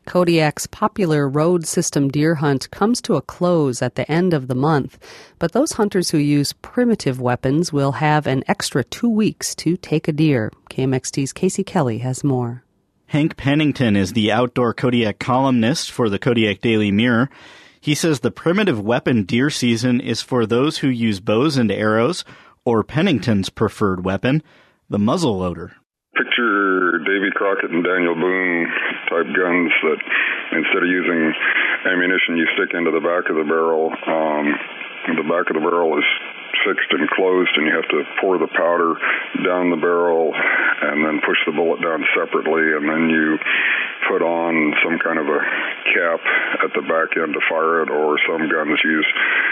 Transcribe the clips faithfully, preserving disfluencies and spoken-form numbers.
Kodiak's popular road system deer hunt comes to a close at the end of the month, but those hunters who use primitive weapons will have an extra two weeks to take a deer. K M X T's Casey Kelly has more. Hank Pennington is the outdoor Kodiak columnist for the Kodiak Daily Mirror. He says the primitive weapon deer season is for those who use bows and arrows, or Pennington's preferred weapon, the muzzleloader. Picture Davy Crockett and Daniel Boone type guns that instead of using ammunition you stick into the back of the barrel. Um, the back of the barrel is fixed and closed, and you have to pour the powder down the barrel and then push the bullet down separately, and then you put on some kind of a cap at the back end to fire it, or some guns use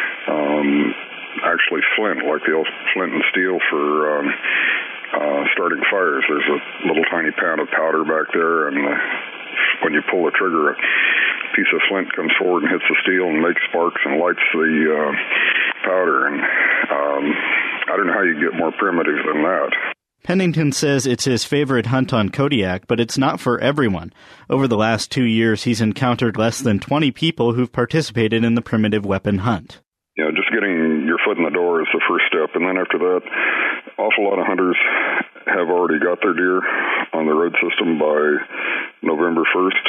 um, actually flint, like the old flint and steel for um, uh, starting fires. There's a little tiny pan of powder back there, and uh, when you pull the trigger, a piece of flint comes forward and hits the steel and makes sparks and lights the uh, powder. And um, I don't know how you get more primitive than that. Pennington says it's his favorite hunt on Kodiak, but it's not for everyone. Over the last two years, he's encountered less than twenty people who've participated in the primitive weapon hunt. You know, just getting your foot in the door is the first step, and then after that, awful lot of hunters have already got their deer on the road system by November first,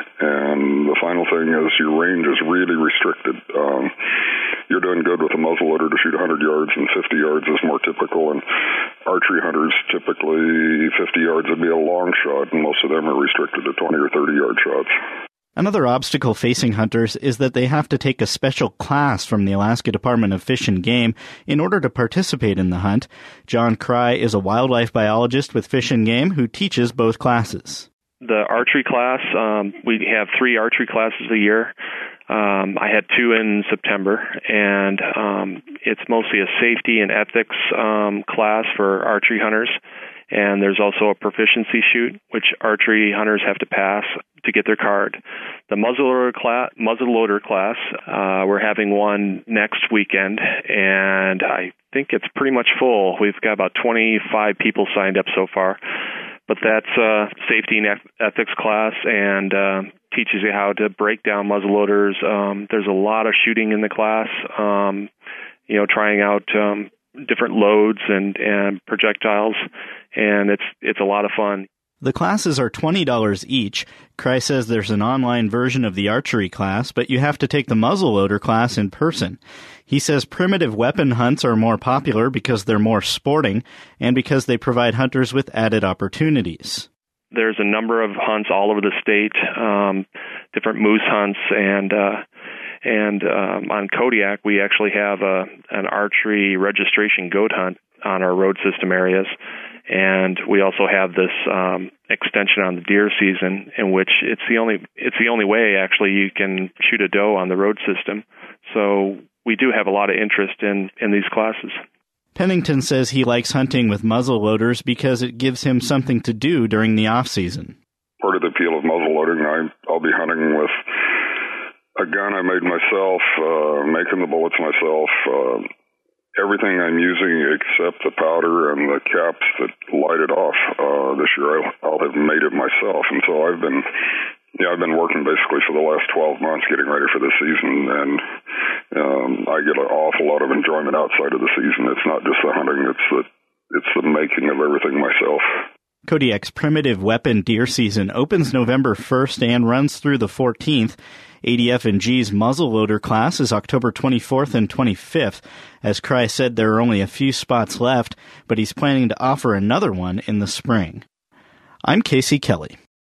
and the final thing is your range is really restricted. Um, you're doing good with a muzzleloader to shoot one hundred yards, and fifty yards is more typical, and archery hunters, typically fifty yards would be a long shot, and most of them are restricted to twenty or thirty yard shots. Another obstacle facing hunters is that they have to take a special class from the Alaska Department of Fish and Game in order to participate in the hunt. John Cry is a wildlife biologist with Fish and Game who teaches both classes. The archery class, um, we have three archery classes a year. Um, I had two in September, and um, it's mostly a safety and ethics um, class for archery hunters. And there's also a proficiency shoot, which archery hunters have to pass to get their card. The muzzleloader class, muzzleloader class, uh, we're having one next weekend, and I think it's pretty much full. We've got about twenty-five people signed up so far. But that's a safety and ethics class, and uh, teaches you how to break down muzzleloaders. Um, there's a lot of shooting in the class, um, you know, trying out um, different loads and, and projectiles, and it's it's a lot of fun. The classes are twenty dollars each. Cry says there's an online version of the archery class, but you have to take the muzzleloader class in person. He says primitive weapon hunts are more popular because they're more sporting and because they provide hunters with added opportunities. There's a number of hunts all over the state, um, different moose hunts, and uh, and um, on Kodiak we actually have a, an archery registration goat hunt on our road system areas. And we also have this um, extension on the deer season, in which it's the only it's the only way actually you can shoot a doe on the road system. So we do have a lot of interest in, in these classes. Pennington says he likes hunting with muzzleloaders because it gives him something to do during the off season. Part of the appeal of muzzleloading, I, I'll be hunting with a gun I made myself, uh, making the bullets myself. Uh, Everything I'm using except the powder and the caps that light it off. Uh, this year I'll, I'll have made it myself, and so I've been, yeah, I've been working basically for the last twelve months getting ready for the season, and um, I get an awful lot of enjoyment outside of the season. It's not just the hunting; it's the it's the making of everything myself. Kodiak's primitive weapon deer season opens November first and runs through the fourteenth. A D F and G's muzzleloader class is October twenty-fourth and twenty-fifth. As Cry said, there are only a few spots left, but he's planning to offer another one in the spring. I'm Casey Kelly.